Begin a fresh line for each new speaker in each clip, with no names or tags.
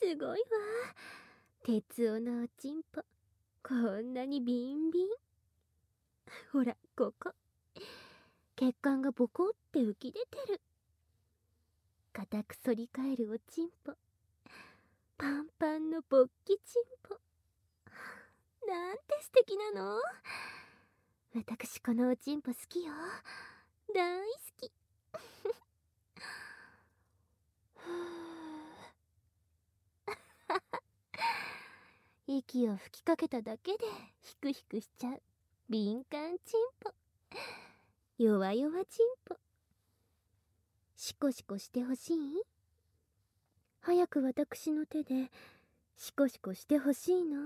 すごいわ。鉄夫のおちんぽ、こんなにビンビン。ほら、ここ。血管がボコって浮き出てる。固く反り返るおちんぽ。パンパンの勃起ちんぽ。なんて素敵なの。私このおちんぽ好きよ。大好き。息を吹きかけただけでヒクヒクしちゃう敏感チンポ。弱々チンポ。シコシコしてほしい？早く私の手でシコシコしてほしいの？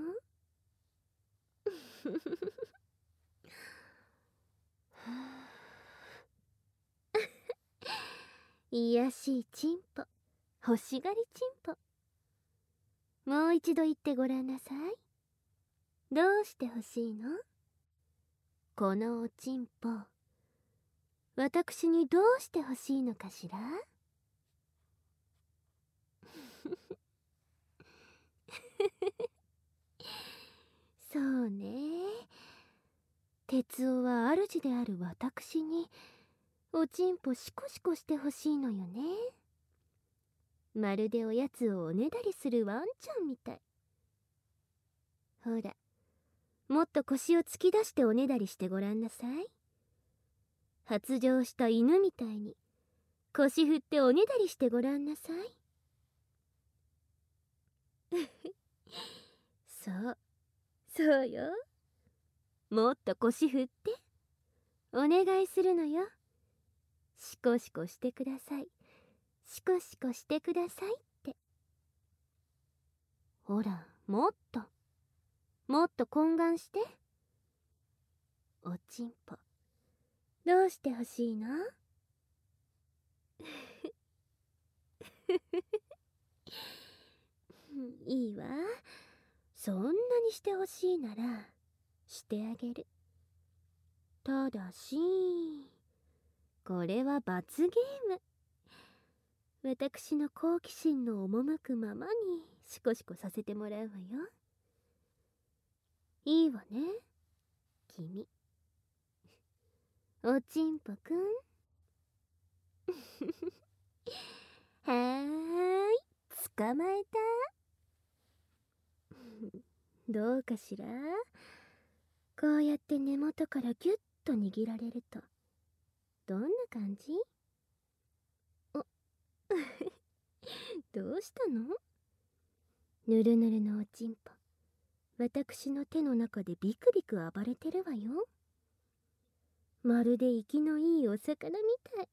いやしいチンポ、欲しがりチンポ。もう一度言ってごらんなさい。どうして欲しいの？このおちんぽ、私にどうして欲しいのかしら？そうね。鉄夫は主である私におちんぽシコシコしてほしいのよね。まるでおやつをおねだりするワンちゃんみたい。ほら、もっと腰を突き出しておねだりしてごらんなさい。発情した犬みたいに腰振っておねだりしてごらんなさい。そうそうよ。もっと腰振ってお願いするのよ。シコシコしてください、シコシコしてくださいって。ほら、もっともっと懇願して。おちんぽ、どうしてほしいの？いいわ。そんなにしてほしいならしてあげる。ただし、これは罰ゲーム。私の好奇心の赴くままにシコシコさせてもらうわよ。いいわね、君。おちんぽくん。はーい、捕まえた。どうかしら。こうやって根元からギュッと握られるとどんな感じ？おどうしたの？ぬるぬるのおちんぽ、私の手の中でビクビク暴れてるわよ。まるで生きのいいお魚みたい。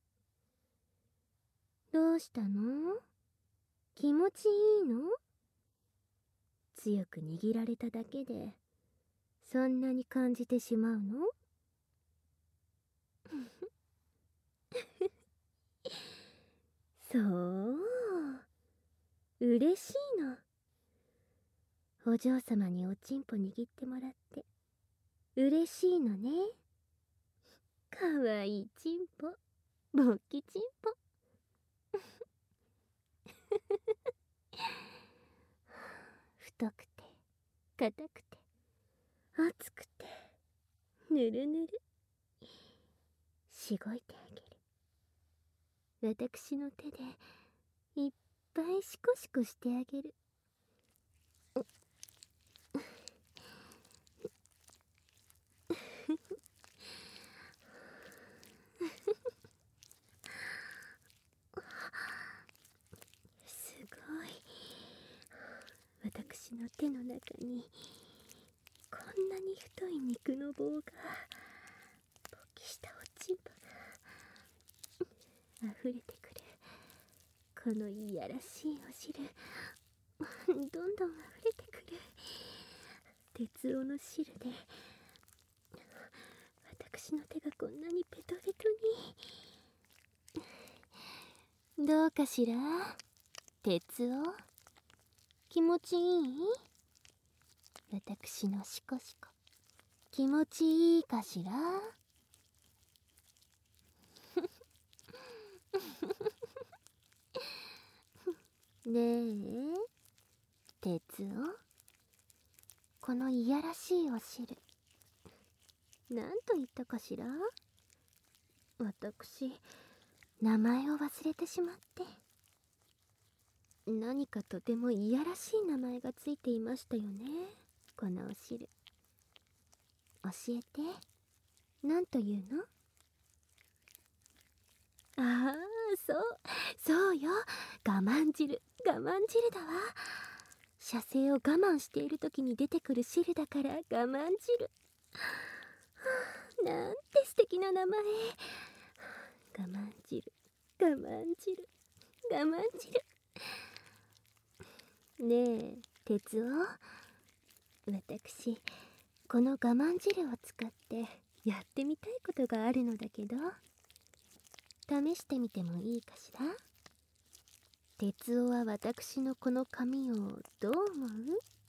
どうしたの？気持ちいいの？強く握られただけでそんなに感じてしまうの？そう、嬉しいの。お嬢様におちんぽ握ってもらって嬉しいのね。かわいいちんぽ、勃起ちんぽ。太くて硬くて熱くてぬるぬる、しごいてあげる。私の手でいっぱいシコシコしてあげる。すごい。私の手の中にこんなに太い肉の棒が、勃起したおちんぽが溢れてくる。このいやらしいお汁、どんどん溢れてくる。鉄夫の汁で私の手がこんなにペトペトに。どうかしら、鉄夫。気持ちいい？私のシコシコ気持ちいいかしら？ねえ、 鉄を、このいやらしいお汁、なんと言ったかしら。私、名前を忘れてしまって。何かとてもいやらしい名前がついていましたよね、このお汁。教えて、なんというの？ああ、そうよ。我慢汁だわ。射精を我慢している時に出てくる汁だから我慢汁。なんて素敵な名前。我慢汁、我慢汁、我慢汁。ねえ、鉄夫。私、この我慢汁を使ってやってみたいことがあるのだけど、試してみてもいいかしら？鉄夫は私のこの髪をどう思う？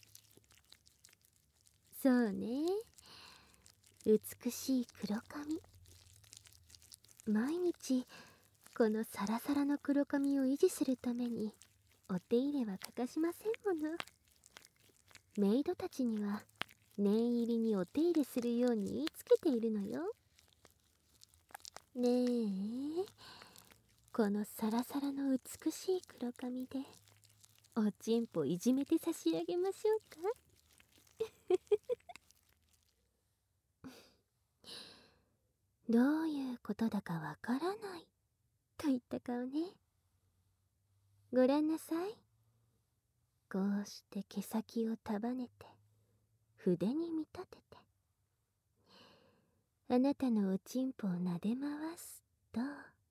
そうね、美しい黒髪。毎日このサラサラの黒髪を維持するためにお手入れは欠かしませんもの。メイドたちには念入りにお手入れするように言いつけているのよ。ねえ、このサラサラの美しい黒髪でおちんぽいじめて差し上げましょうか。どういうことだかわからないといった顔ね。ご覧なさい。こうして毛先を束ねて筆に見立てて、あなたのおちんぽを撫で回すと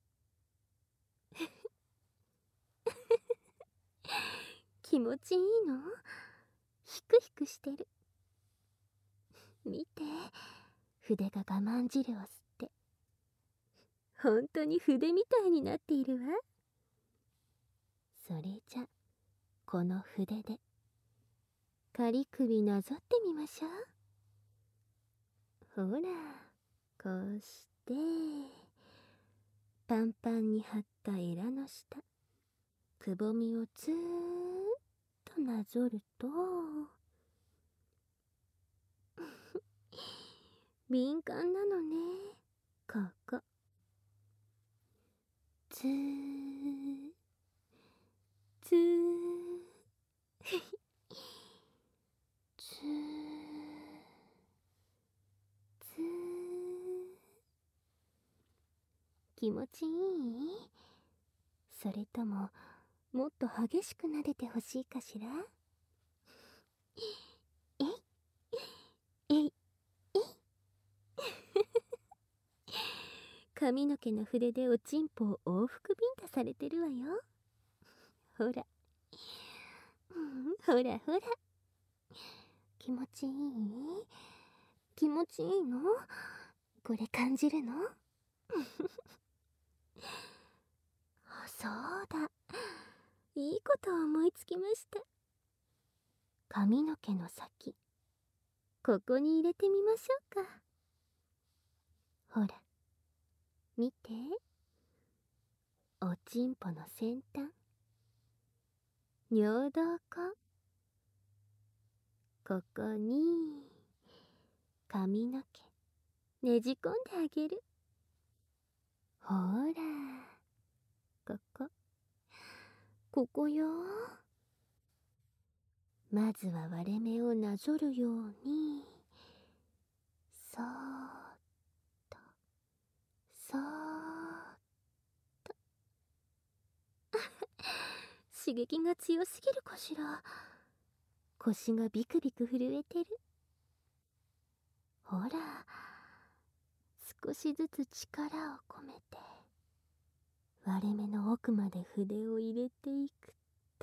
気持ちいいの？ヒクヒクしてる。見て、筆が我慢汁を吸って本当に筆みたいになっているわ。それじゃ、この筆で仮首なぞってみましょう。ほら、こうしてパンパンに張ったエラの下、くぼみをずーっとなぞると敏感なのね、ここ。ずーずーずーずー。気持ちいい？それとももっと激しく撫でてほしいかしら？えいえいえい。髪の毛の筆でおちんぽを往復ビンタされてるわよ。ほら、ほらほら。気持ちいい？気持ちいいの？これ感じるの？そうだ、いいことを思いつきました。髪の毛の先、ここに入れてみましょうか。ほら、見て。おちんぽの先端、尿道口。ここに髪の毛ねじ込んであげる。ほら、ここよ。まずは割れ目をなぞるように、そーっとそーっと。刺激が強すぎるかしら。腰がビクビク震えてる。ほら、少しずつ力を込めて割れ目の奥まで筆を入れていくと、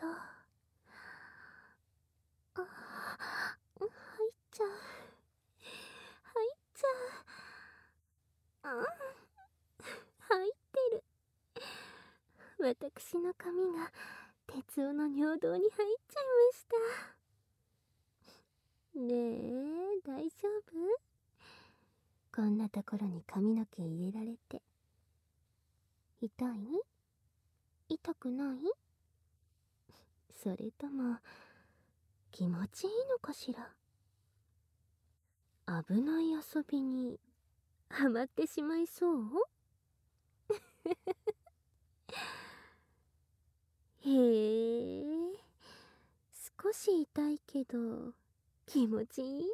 入っちゃう、入っちゃう。入ってる。私の髪が鉄夫の尿道に入っちゃいました。ねえ、大丈夫？こんなところに髪の毛入れられて痛い？痛くない？それとも気持ちいいのかしら。危ない遊びにハマってしまいそう？へえ、少し痛いけど気持ちいいんだ。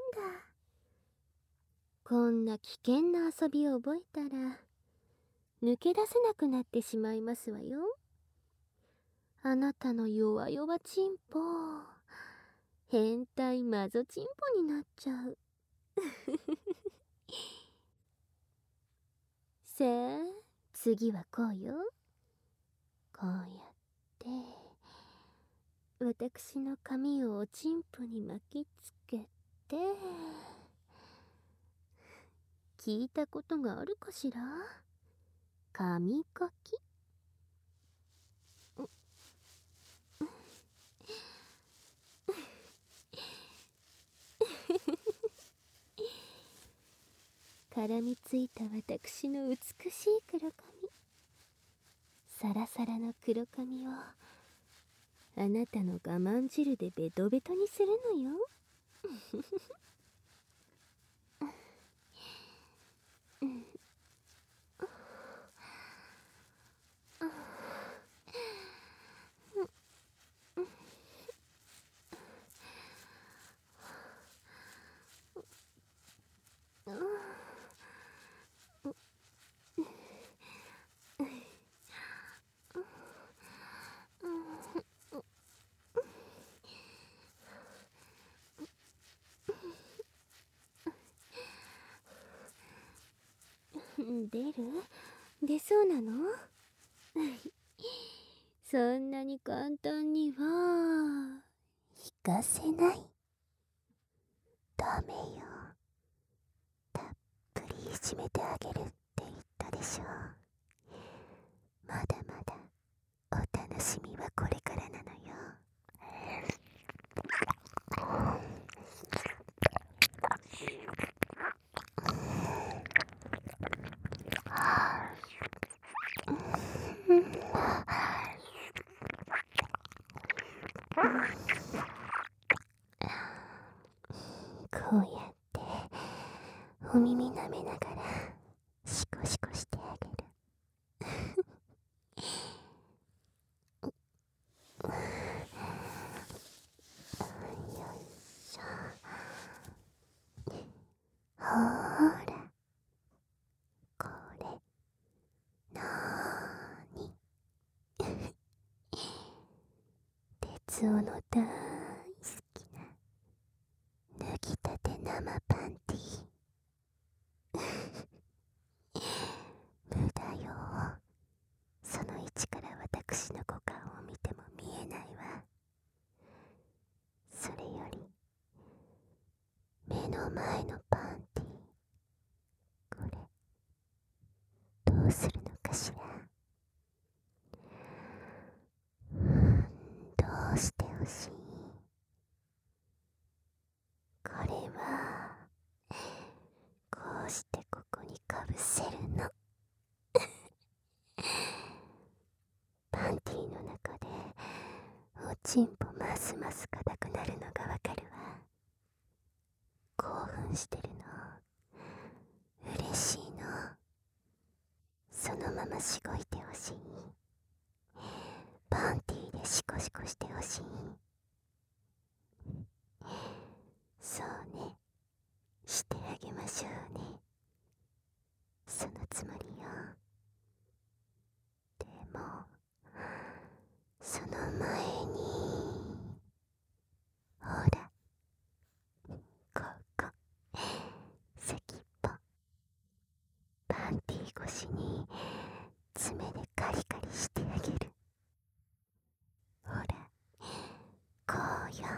こんな危険な遊びを覚えたら抜け出せなくなってしまいますわよ。あなたの弱々チンポ、変態マゾチンポになっちゃう。さあ、次はこうよ。こうやって私の髪をおちんぽに巻きつけて、聞いたことがあるかしら？髪かき。絡みついた私の美しい黒髪、サラサラの黒髪をあなたの我慢汁でベトベトにするのよ。出そうなの？そんなに簡単には引かせない。ダメよ。たっぷりいじめてあげるって言ったでしょ。まだまだお楽しみはこれからなのよ。こうやってお耳舐めながらシコシコしてあげる。よいしょ。ほーら、これなーに？鉄男の大好きな脱ぎたて生パンティ無駄よ。その位置から私の股間を見ても見えないわ。それより目の前のパンティ、これどうするのかしら。どうしてほしい？これはこうしてここにかぶせるの。パンティの中でおちんぽますます硬くなるのがわかるわ。興奮してるの？嬉しいの？そのまましごいてほしい？パンティでシコシコしてほしい？そうね、してあげましょうね。そのつもりよ。でもその前に、ほら、ここ先っぽ、パンティ越しに爪でカリカリしてあげる。ほら、こうよ。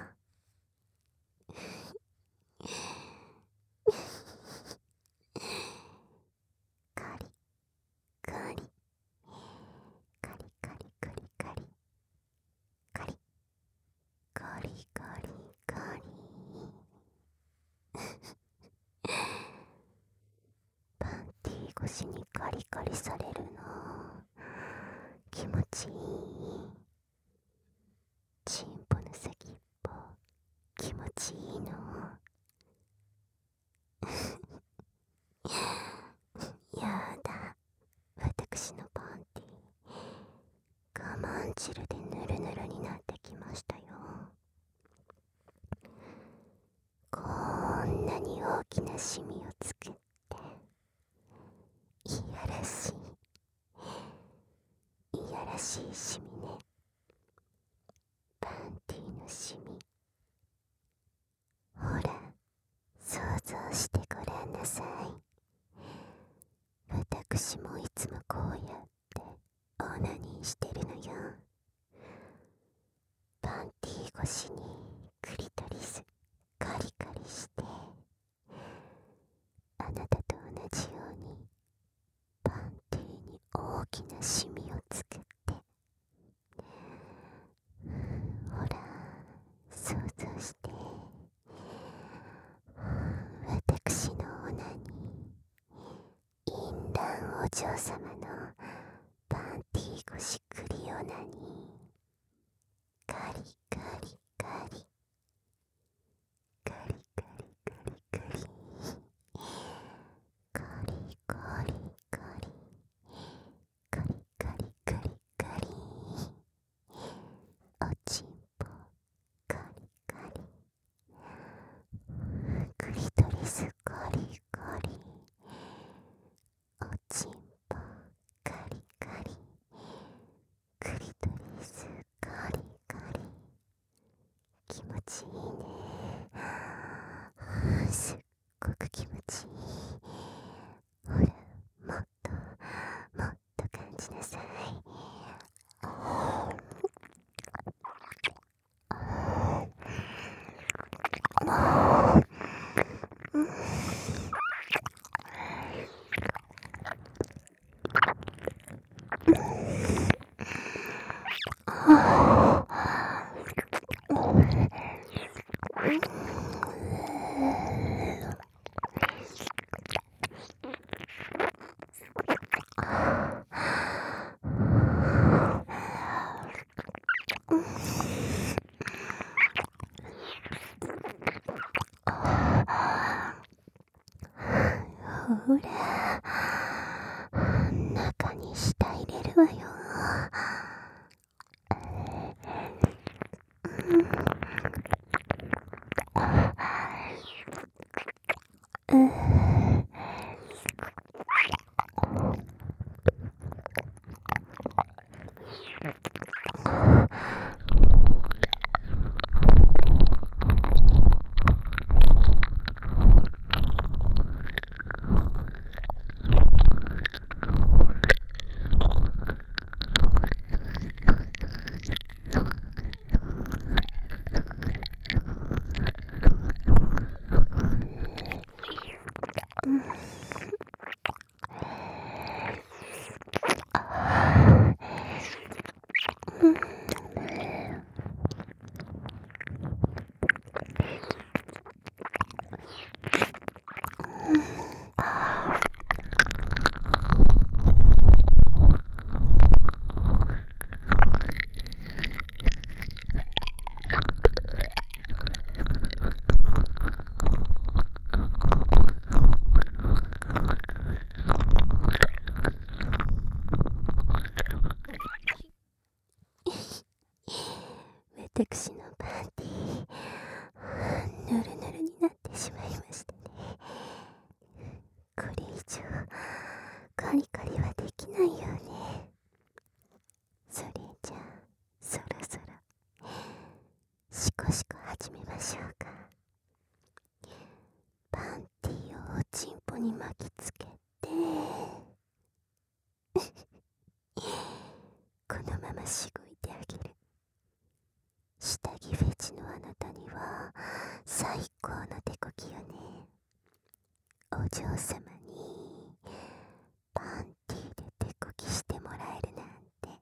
カリカリカリカリカリカリカリカリカリカリ。パンティ越しにカリカリされるの気持ちいい。チンポの先っぽちいいの？やだ、私のパンティ我慢汁でヌルヌルになってきましたよ。こんなに大きなシミを作って、いやらしい、いやらしいシミね。パンティのシミ。ほら、想像してごらんなさい。私もいつもこうやってオナニーしてるのよ。パンティ越しにクリトリスカリカリして、あなたと同じようにパンティに大きなシミを作って、ほら、想像して、私のオナニー、淫乱お嬢様のパンティ越しクリオナニー、カリカリカリカリカリカリカリカリカリカリカリカリカリカリ、おちんぽカリカリ、クリトリスカリカリ、おちんぽカリカリ、クリトリスカリカリ、気持ちいいね。すっごく気持ちいい。ほら、もっともっと感じなさい。ほら、中に舌入れるわよ。私のパンティヌルヌルになってしまいましたね。これ以上カリカリはできないよね。それじゃあそろそろシコシコ始めましょうか。パンティをおちんぽに巻きつけてこのまましごいてあげる。下着フェチのあなたには最高の手こきよね。お嬢様にパンティで手こきしてもらえるなんて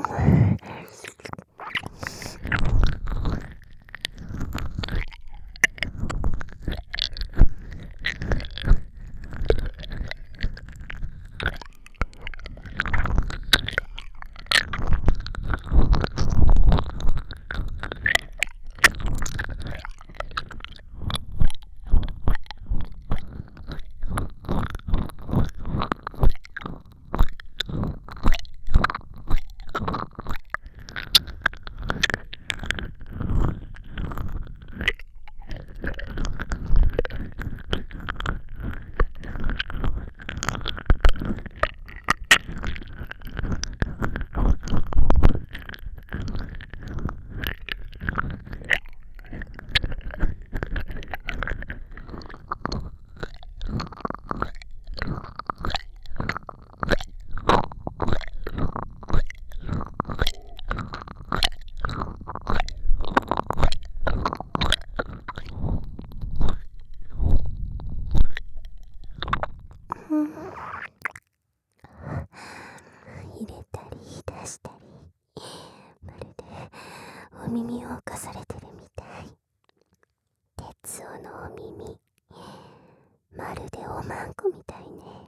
入れたり出したり、まるでお耳を侵されてるみたい。鉄夫のお耳、まるでおまんこみたいね。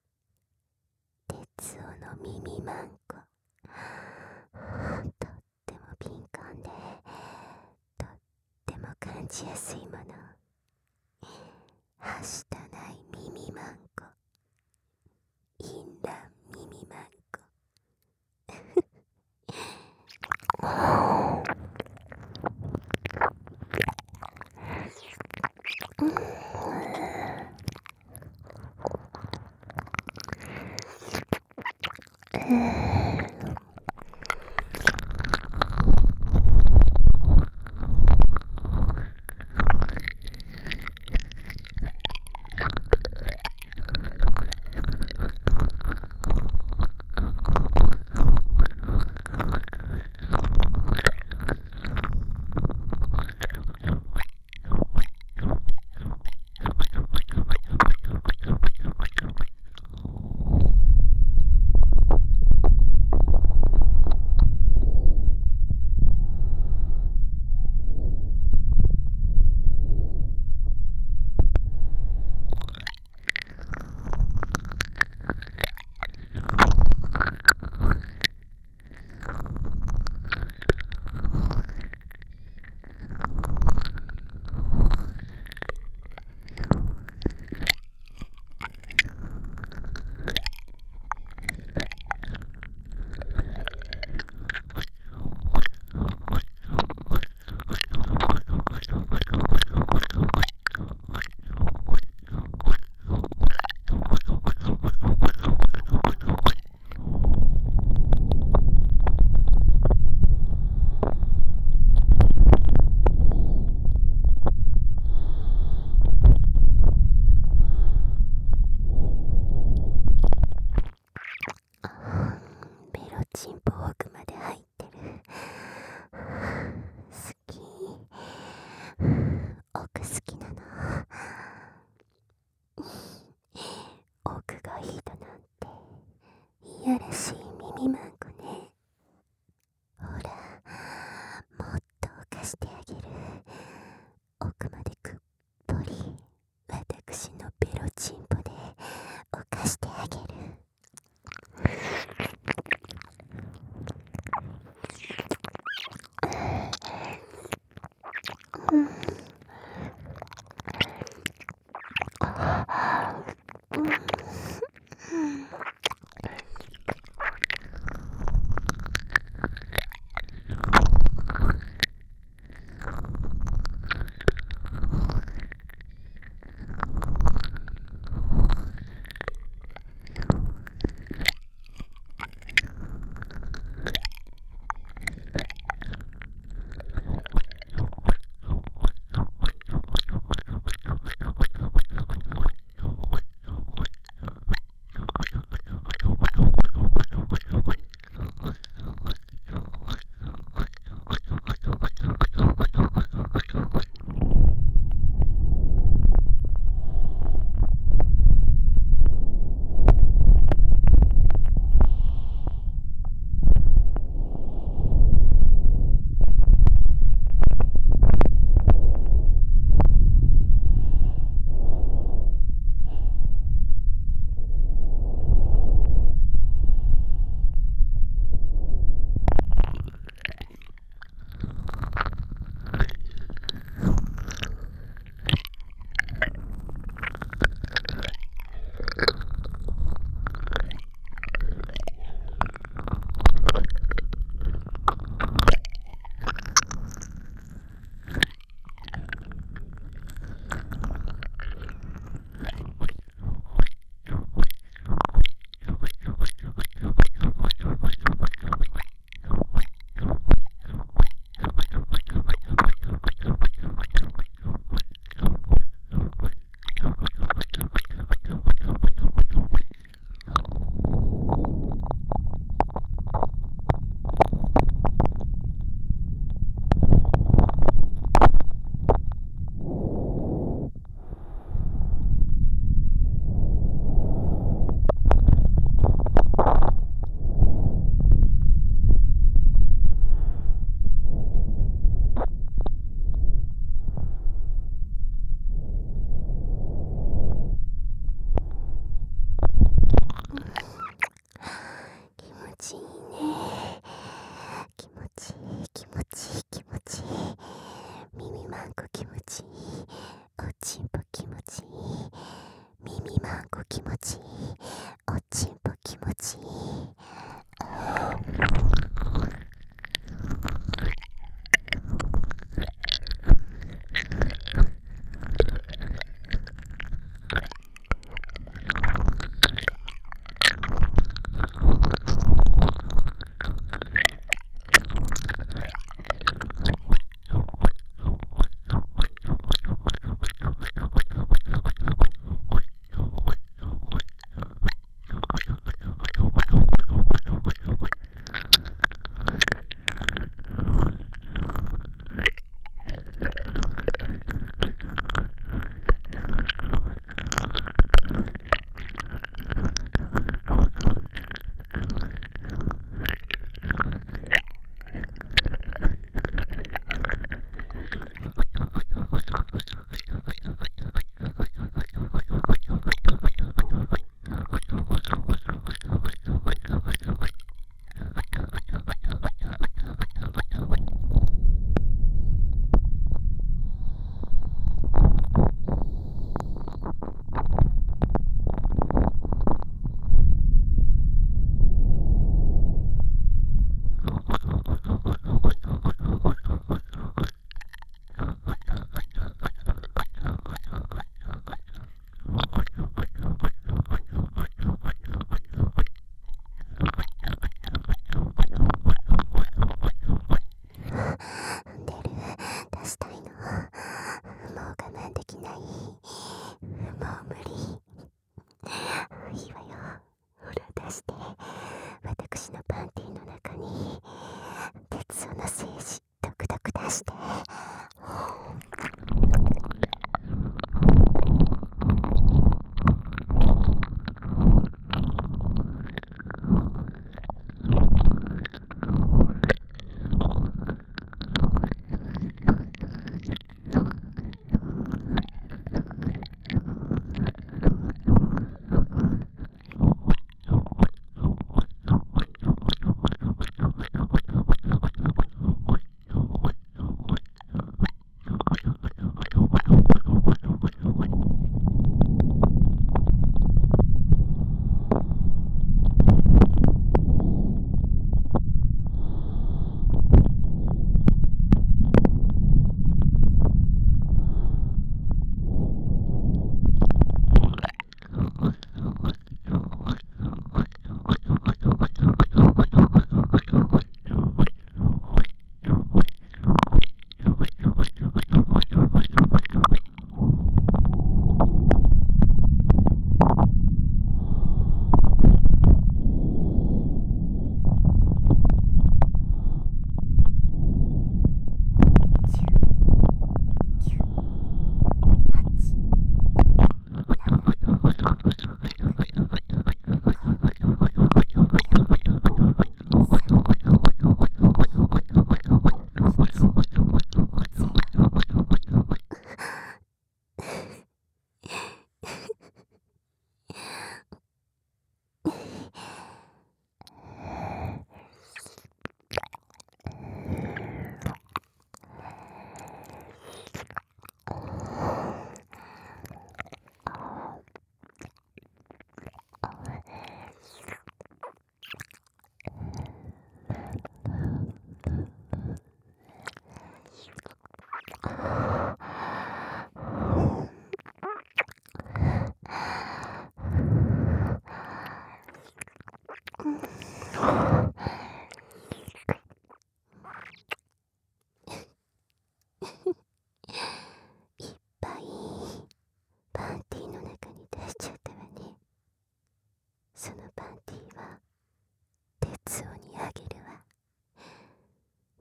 鉄夫の耳まんこ、とっても敏感で、とっても感じやすいもの。はしたない耳まんこ、インラン耳まんこ。ベロチンポ奥まで入ってる。好き。奥好きなの。奥がいいだなんていやらしい耳まんこね。ほら、もっと犯してあげる。奥までくっぽり私のベロチンポで犯してあげる。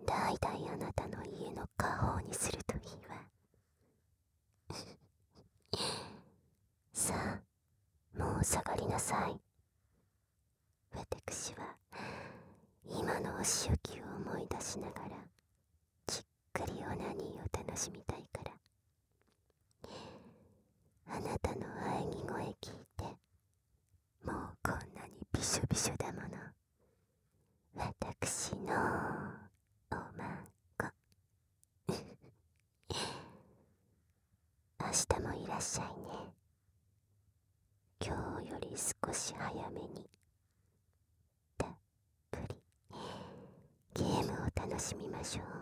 代々あなたの家の家宝にするといいわ。さあ、もう下がりなさい。私は今のお仕置きを思い出しながらじっくりオナニーを楽しみたいから。あなたの喘ぎ声聞いて、もうこんなにびしょびしょだもの。私のおまんこ。明日もいらっしゃいね。今日より少し早めにたっぷりゲームを楽しみましょう。